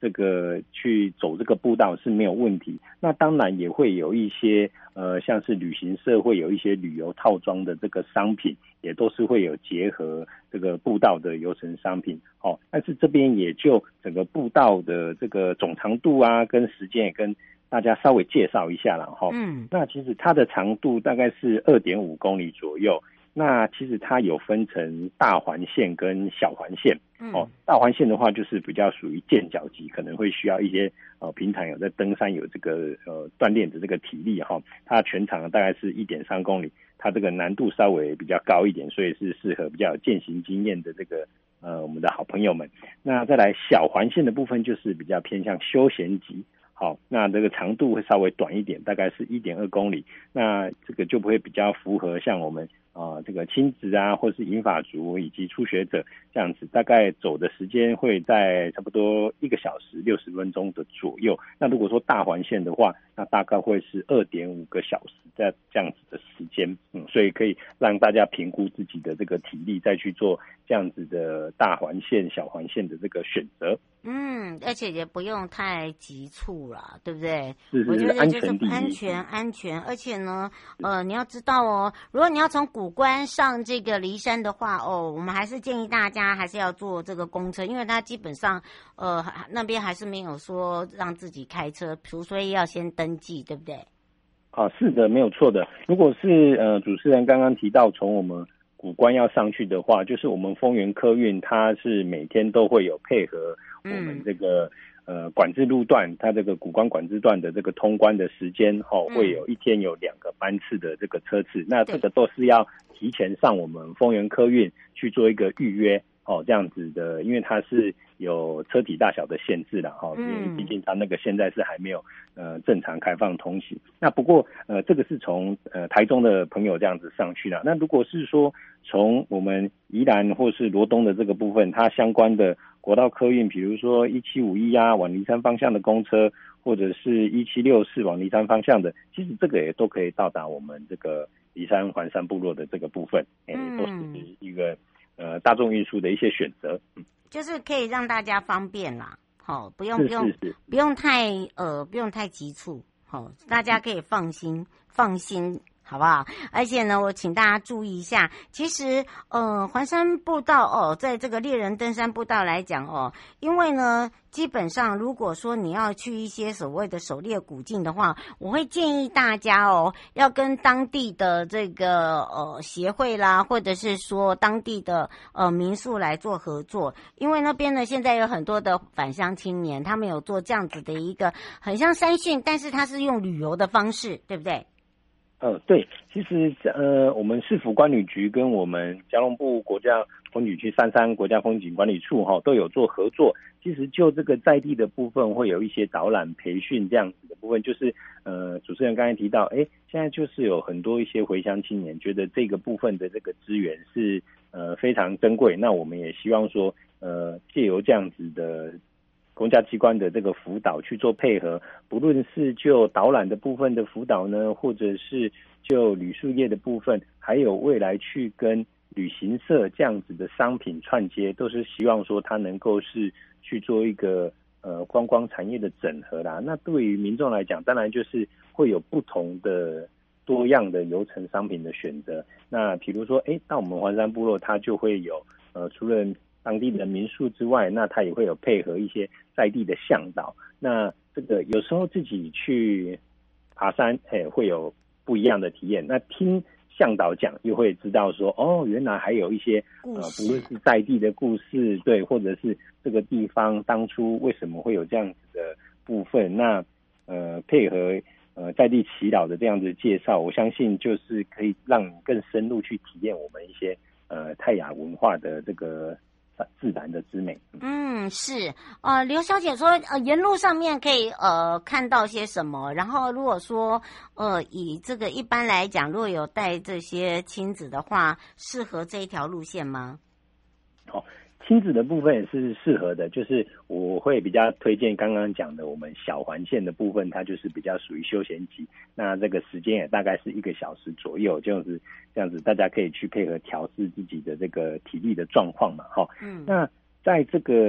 这个去走这个步道是没有问题。那当然也会有一些像是旅行社会有一些旅游套装的这个商品，也都是会有结合这个步道的游程商品。但是这边也就整个步道的这个总长度啊跟时间也跟大家稍微介绍一下啦。那其实它的长度大概是 2.5 公里左右。那其实它有分成大环线跟小环线。大环线的话就是比较属于健脚级，可能会需要一些平常有在登山有这个锻炼的这个体力它全长大概是 1.3 公里，它这个难度稍微比较高一点，所以是适合比较有健行经验的这个我们的好朋友们。那再来小环线的部分就是比较偏向休闲级。那这个长度会稍微短一点，大概是 1.2 公里。那这个就不会比较符合像我们这个亲子啊，或是银发族以及初学者这样子，大概走的时间会在差不多1个小时60分钟的左右。那如果说大环线的话，那大概会是 2.5 个小时这样子的时间。所以可以让大家评估自己的这个体力，再去做这样子的大环线、小环线的这个选择。 而且也不用太急促啦，对不对？ 我觉得就是安全。而且呢，你要知道如果你要从古关上这个梨山的话，我们还是建议大家还是要坐这个公车，因为它基本上那边还是没有说让自己开车，除非要先登记，对不对？ 是的，没有错的。如果是主持人刚刚提到从我们古关要上去的话，就是我们丰原客运它是每天都会有配合我们这个管制路段，它这个古关管制段的这个通关的时间会有一天有2个班次的这个车次。那这个都是要提前上我们丰原客运去做一个预约这样子的，因为它是有车体大小的限制啦毕竟它那个现在是还没有正常开放通行。那不过这个是从台中的朋友这样子上去啦。那如果是说从我们宜兰或是罗东的这个部分，它相关的国道客运，比如说1751啊往梨山方向的公车，或者是1764往梨山方向的，其实这个也都可以到达我们这个梨山环山部落的这个部分，都是一个大众运输的一些选择。 就是可以让大家方便啦，不用太急促，大家可以放心，好不好？而且呢，我请大家注意一下，其实环山步道在这个猎人登山步道来讲因为呢，基本上如果说你要去一些所谓的狩猎古径的话，我会建议大家要跟当地的这个协会啦，或者是说当地的民宿来做合作，因为那边呢现在有很多的返乡青年，他们有做这样子的一个很像山训，但是他是用旅游的方式，对不对？ 对，其实我们市府观旅局跟我们交通部国家风景区33国家风景管理处都有做合作。其实就这个在地的部分，会有一些导览培训这样子的部分，就是主持人刚才提到，现在就是有很多一些回乡青年觉得这个部分的这个资源是非常珍贵，那我们也希望说借由这样子的公家机关的这个辅导去做配合，不论是就导览的部分的辅导呢，或者是就旅宿业的部分，还有未来去跟旅行社这样子的商品串接，都是希望说它能够是去做一个观光产业的整合啦。那对于民众来讲，当然就是会有不同的多样的游程商品的选择。那比如说到我们环山部落，它就会有除了当地的民宿之外，那它也会有配合一些在地的向导。那这个有时候自己去爬山会有不一样的体验，那听向导讲又会知道说原来还有一些不论是在地的故事，对，或者是这个地方当初为什么会有这样子的部分。那配合在地祈祷的这样子介绍，我相信就是可以让你更深入去体验我们一些泰雅文化的这个自然的之美。 是刘小姐说沿路上面可以看到些什么，然后如果说以这个一般来讲，如果有带这些亲子的话，适合这一条路线吗？ 亲子的部分也是适合的，就是我会比较推荐刚刚讲的我们小环线的部分，它就是比较属于休闲级，那这个时间也大概是1个小时左右，就是这样子，大家可以去配合调试自己的这个体力的状况嘛。那在这个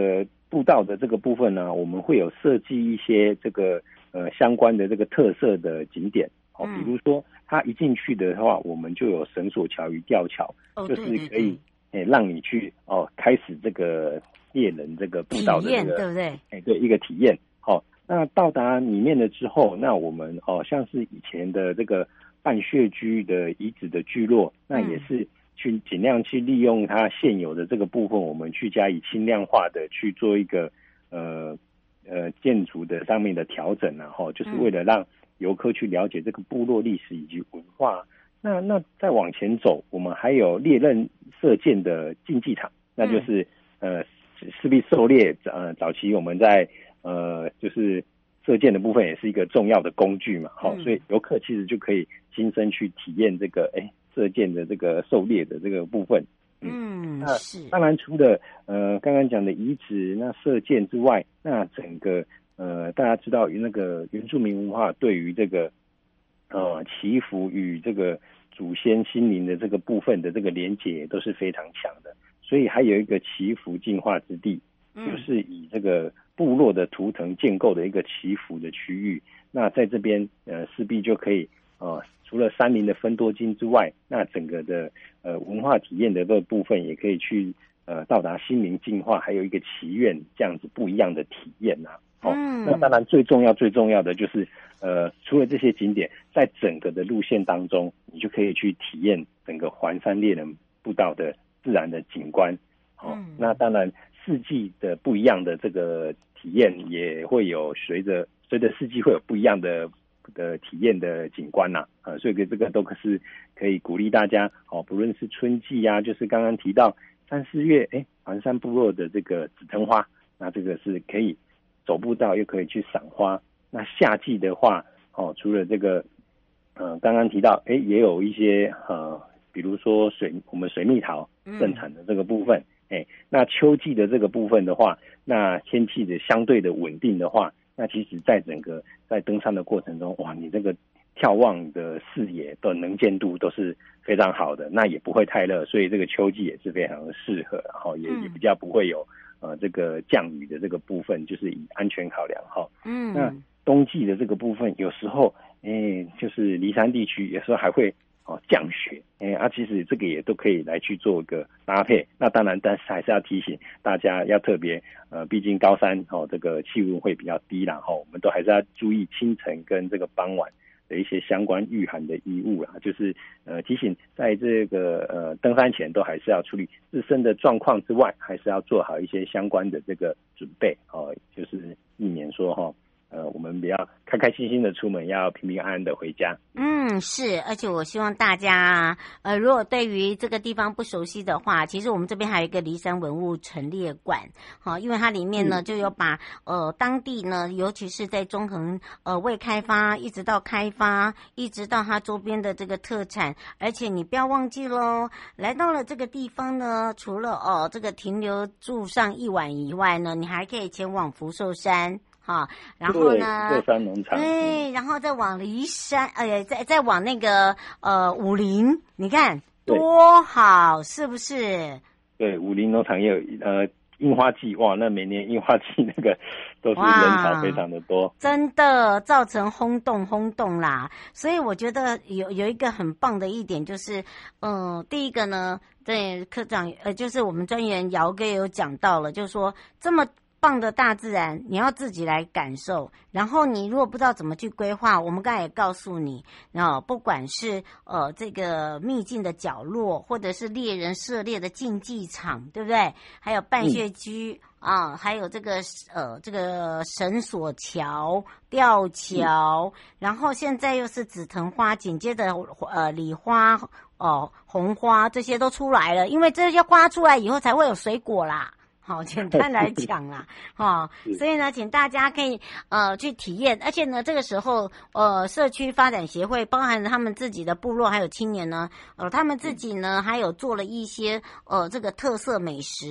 步道的这个部分呢，我们会有设计一些这个相关的这个特色的景点比如说它一进去的话，我们就有绳索桥与吊桥，就是可以让你去开始这个猎人这个步道的这个对不对？ 对，一个体验。那到达里面了之后，那我们像是以前的这个半穴居的遗址的聚落，那也是去尽量去利用它现有的这个部分，我们去加以轻量化的去做一个建筑的上面的调整就是为了让游客去了解这个部落历史以及文化。那再往前走，我们还有猎刃射箭的竞技场，那就是赤壁狩猎早期我们在就是射箭的部分也是一个重要的工具嘛，所以游客其实就可以亲身去体验这个射箭的这个狩猎的这个部分。那是当然除了刚刚讲的遗址那射箭之外，那整个大家知道那个原住民文化对于这个祈福与这个祖先心灵的这个部分的这个连结都是非常强的，所以还有一个祈福净化之地，就是以这个部落的图腾建构的一个祈福的区域。那在这边势必就可以除了山林的分多金之外，那整个的文化体验的这个部分也可以去到达心灵净化，还有一个祈愿这样子不一样的体验那当然最重要的就是除了这些景点，在整个的路线当中，你就可以去体验整个环山猎人步道的自然的景观。那当然四季的不一样的这个体验也会有随着四季会有不一样的体验的景观所以这个都是可以鼓励大家不论是春季就是刚刚提到3、4月环山部落的这个紫藤花，那这个是可以走步道又可以去赏花。那夏季的话除了这个刚刚提到也有一些比如说我们水蜜桃盛产的这个部分那秋季的这个部分的话，那天气的相对的稳定的话，那其实在整个在登山的过程中，你这个眺望的视野的能见度都是非常好的，那也不会太热，所以这个秋季也是非常的适合，然后也比较不会有这个降雨的这个部分，就是以安全考量那冬季的这个部分，有时候就是梨山地区有时候还会降雪其实这个也都可以来去做一个搭配。那当然但是还是要提醒大家要特别毕竟高山这个气温会比较低啦我们都还是要注意清晨跟这个傍晚的一些相关御寒的衣物啦，就是提醒在这个登山前都还是要处理自身的状况之外，还是要做好一些相关的这个准备就是避免说我们不要开开心心的出门，要平平安安的回家。 是，而且我希望大家如果对于这个地方不熟悉的话，其实我们这边还有一个梨山文物陈列馆因为它里面呢就有把当地呢，尤其是在中横未开发一直到开发，一直到它周边的这个特产，而且你不要忘记咯，来到了这个地方呢，除了这个停留住上一晚以外呢，你还可以前往福寿山然后呢， 乐山农场， 对，然后再往梨山，再往那个武陵，你看多好，是不是？ 对，武陵农场也有樱花季，那每年樱花季那个都是人潮非常的多， 真的造成轰动啦。所以我觉得有一个很棒的一点就是，第一个呢，对科长就是我们专员姚哥有讲到了，就是说这么棒的大自然你要自己来感受，然后你如果不知道怎么去规划，我们刚才也告诉你不管是这个秘境的角落，或者是猎人涉猎的竞技场，对不对？还有半穴居还有这个绳索桥、吊桥，然后现在又是紫藤花，紧接着李花红花，这些都出来了，因为这些花出来以后才会有水果啦。好，简单来讲啦，所以呢，请大家可以去体验，而且呢，这个时候社区发展协会包含他们自己的部落还有青年呢，他们自己呢还有做了一些这个特色美食。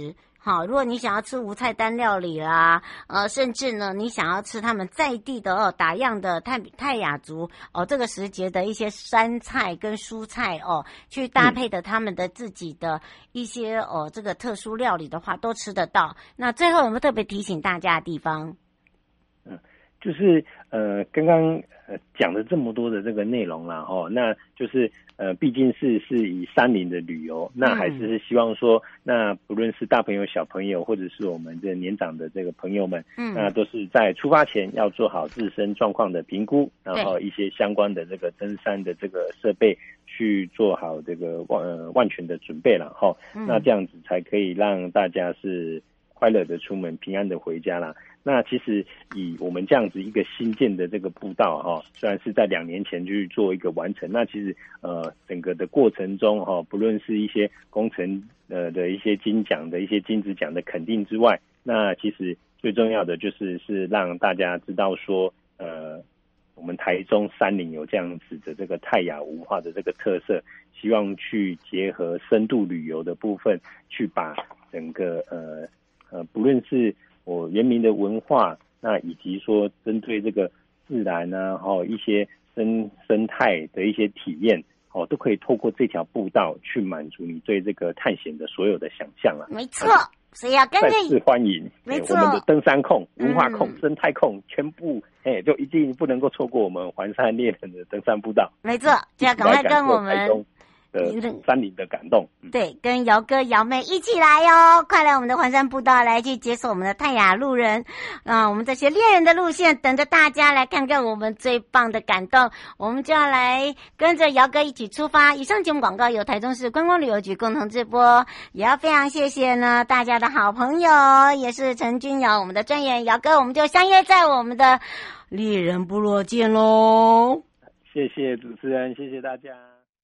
好，如果你想要吃无菜单料理啦，甚至呢，你想要吃他们在地的打样的泰雅族这个时节的一些山菜跟蔬菜去搭配的他们的自己的一些这个特殊料理的话，都吃得到。那最后有没有特别提醒大家的地方？ 就是刚刚讲了这么多的这个内容啦那就是毕竟是以山林的旅游，那还是希望说，那不论是大朋友小朋友，或者是我们这年长的这个朋友们，那都是在出发前要做好自身状况的评估，然后一些相关的这个登山的这个设备去做好这个万全的准备了那这样子才可以让大家是快乐的出门，平安的回家啦。那其实以我们这样子一个新建的这个步道虽然是在2年前去做一个完成，那其实整个的过程中不论是一些工程的一些金奖的一些金质奖的肯定之外，那其实最重要的就是让大家知道说我们台中山林有这样子的这个泰雅文化的这个特色，希望去结合深度旅游的部分，去把整个不论是我原民的文化，那以及说针对这个自然啊，一些生态的一些体验，都可以透过这条步道去满足你对这个探险的所有的想象啊。 没错，所以要跟着再次欢迎， 没错， 我们的登山控、文化控、生态控，全部就一定不能够错过我们环山猎人的登山步道。 没错，就要赶快跟我们山林的感动， 对，跟姚哥姚妹一起来哦，快来我们的环山步道来去解锁我们的泰雅路人我们这些猎人的路线，等着大家来看看我们最棒的感动。我们就要来跟着姚哥一起出发。以上节目广告由台中市观光旅游局共同直播，也要非常谢谢呢大家的好朋友，也是陈君瑶我们的专员姚哥，我们就相约在我们的猎人部落见喽。 谢谢主持人，谢谢大家。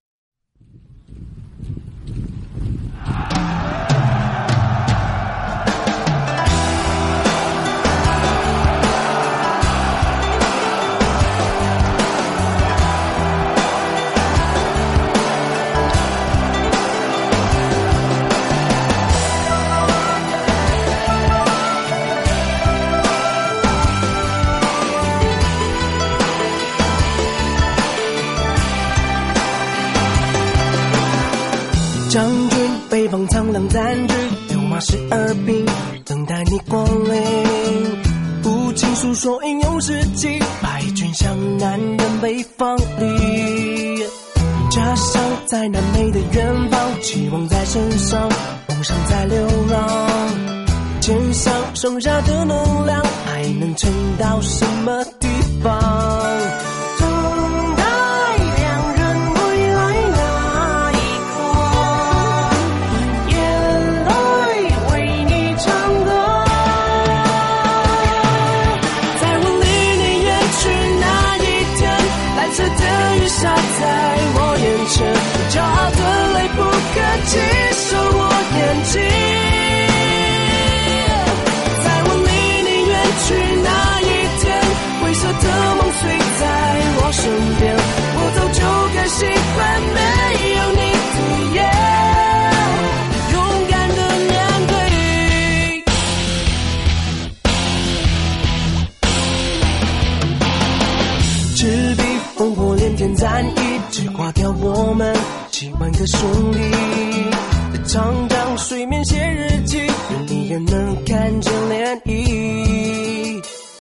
将军北方苍凉占据，六马12兵等待你光临。不尽诉说英勇事迹，败军向南人北方里。家乡在南美的远方，期望在身上，梦想在流浪。肩上剩下的能量，还能撑到什么地方？下在我眼前，骄傲的泪不可及收我眼睛。在我离你远去那一天，灰色的梦随在我身边，我早就该习惯没有你的夜，勇敢的面对。赤壁烽火连天战役，只挂掉我们7万个兄弟。长江水面写日记，远离人能看见涟漪。